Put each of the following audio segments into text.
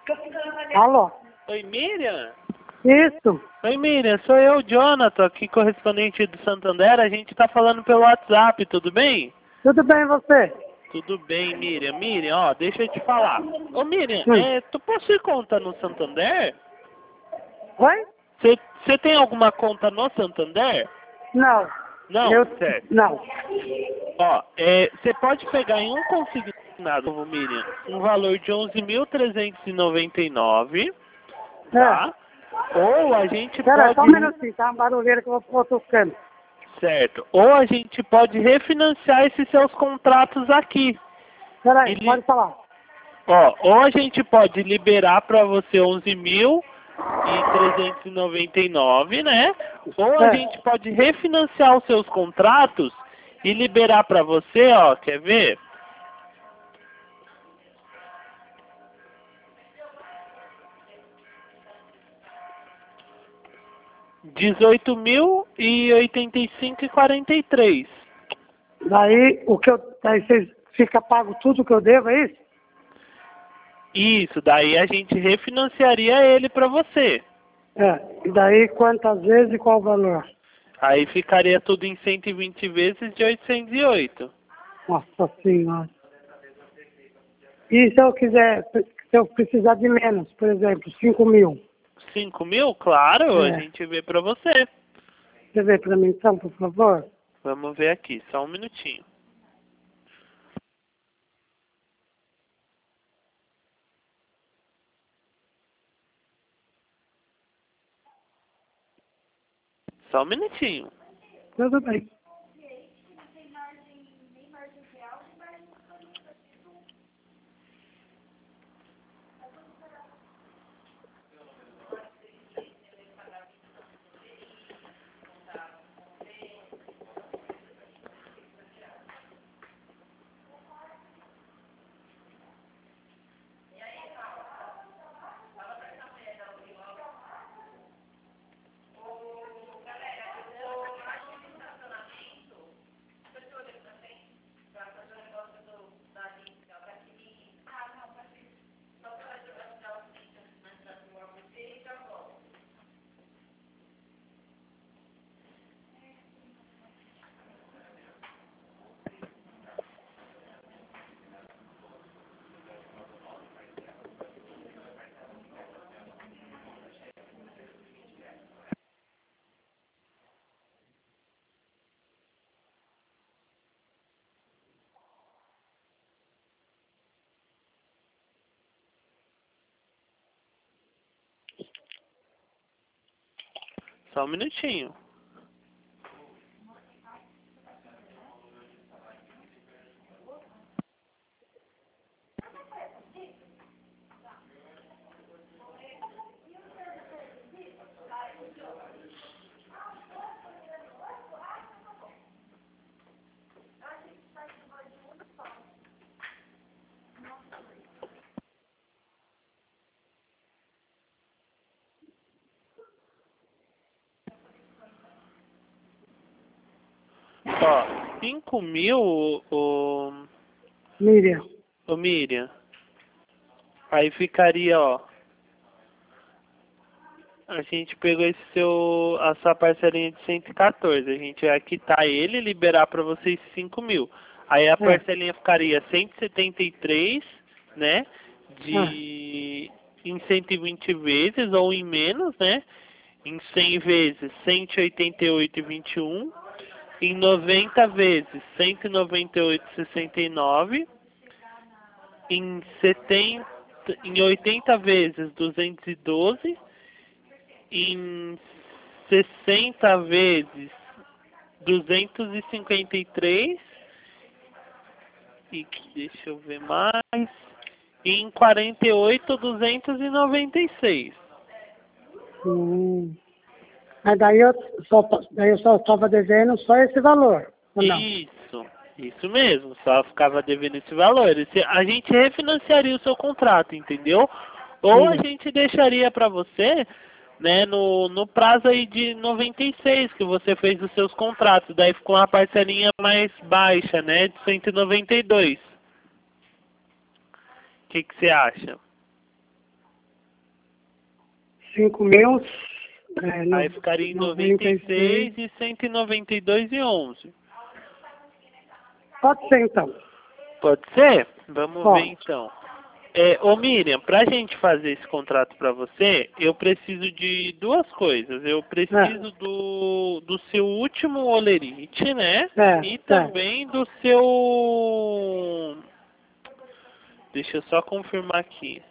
Alô? Oi, Miriam? Isso. Oi, Miriam, sou eu, Jonathan, aqui correspondente do Santander. A gente tá falando pelo WhatsApp, tudo bem? Tudo bem, você? Tudo bem, Miriam. Miriam, ó, deixa eu te falar. Ô, Miriam, Hum. tu possui conta no Santander? Oi? Você tem alguma conta no Santander? Não. Não? Eu... Certo. Não. Ó, você pode pegar em um consignado, Miriam, um valor de 11.399, tá? Ou a gente Espera, pode... só um minutinho, tá? Uma barulheira que eu vou tocando. Certo. Ou a gente pode refinanciar esses seus contratos aqui. Espera aí, Ele- pode falar. Ó, ou a gente pode liberar para você 11.399, né? Ou a gente pode refinanciar os seus contratos e liberar para você, ó, quer ver? R$ 18.085,43. Daí, daí vocês fica pago tudo que eu devo, é isso? Isso, daí a gente refinanciaria ele para você. E daí quantas vezes e qual o valor? Aí ficaria tudo em 120 vezes de 808. Nossa Senhora. E se eu quiser, se eu precisar de menos, por exemplo, 5.000? 5.000? Claro, a É. gente vê para você. Você vê pra mim então, por favor? Vamos ver aqui, só um minutinho. Só um minutinho. Tudo bem. Só um minutinho. Ó, 5.000, Miriam. ô Miriam. Aí ficaria, ó. A gente pegou a sua parcelinha de 114. A gente vai quitar ele e liberar para vocês 5.000. Aí a parcelinha ficaria 173, né? Em 120 vezes ou em menos, né? Em 100 vezes, 188,21. Em 90 vezes, 198,69. Em 80 vezes, 212. Em 60 vezes, 253. E deixa eu ver mais. E em 48, 296. Mas daí eu só estava devendo só esse valor, ou não? Isso mesmo, só ficava devendo esse valor. A gente refinanciaria o seu contrato, entendeu? Ou a gente deixaria para você, né, no prazo aí de 96 que você fez os seus contratos, daí ficou uma parcelinha mais baixa, né, de 192. O que você acha? 5.000, Aí ficaria em 96 e 192,11. Pode ser, então. Pode ser? Vamos Pode. ver então. Ô Miriam, pra gente fazer esse contrato pra você, eu preciso de duas coisas. Eu preciso do seu último olerite, né? E também do seu... Deixa eu só confirmar aqui.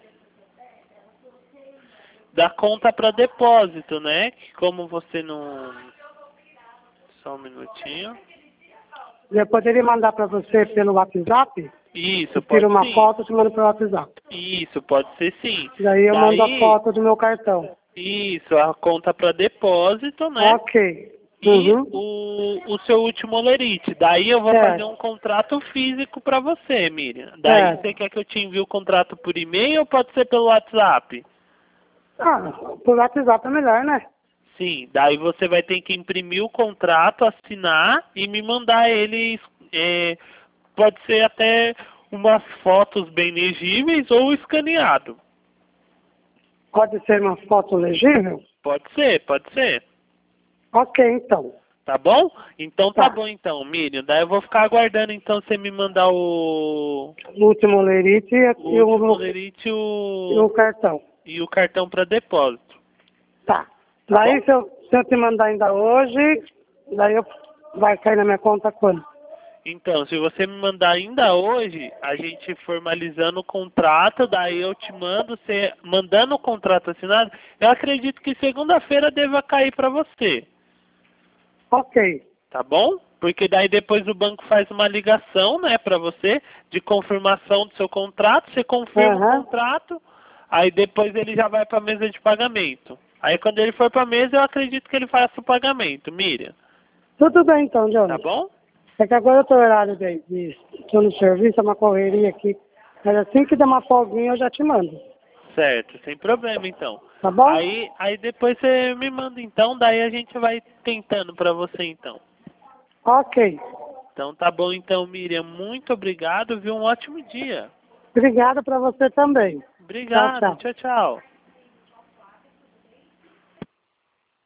Da conta para depósito, né? Que como você não... Só um minutinho. Eu poderia mandar para você pelo WhatsApp? Isso, eu pode tiro uma sim. foto e te mando pelo WhatsApp. Isso, pode ser sim. Daí eu mando a foto do meu cartão. Isso, a conta para depósito, né? Ok. E o seu último olerite. Daí eu vou fazer um contrato físico para você, Miriam. Daí você quer que eu te envie o contrato por e-mail ou pode ser pelo WhatsApp? Ah, por WhatsApp é melhor, né? Sim, daí você vai ter que imprimir o contrato, assinar e me mandar ele, pode ser até umas fotos bem legíveis ou escaneado. Pode ser uma foto legível? Pode ser, pode ser. Ok, então. Tá bom? Então tá bom então, Miriam. Daí eu vou ficar aguardando então você me mandar o último olerite e o cartão. E o cartão para depósito. Tá. Daí se eu te mandar ainda hoje, daí vai cair na minha conta quando? Então, se você me mandar ainda hoje, a gente formalizando o contrato, daí eu te mando, você mandando o contrato assinado, eu acredito que segunda-feira deva cair para você. Ok. Tá bom? Porque daí depois o banco faz uma ligação, né, para você, de confirmação do seu contrato, você confirma o contrato, aí depois ele já vai para a mesa de pagamento. Aí quando ele for para a mesa, eu acredito que ele faça o pagamento, Miriam. Tudo bem então, Johnny. Tá bom? É que agora eu tô horário tô no serviço, é uma correria aqui. Mas assim que der uma folguinha eu já te mando. Certo, sem problema então. Tá bom? Aí depois você me manda então, daí a gente vai tentando para você então. Ok. Então tá bom então, Miriam. Muito obrigado, viu? Um ótimo dia. Obrigada para você também. Obrigado, tchau, tchau.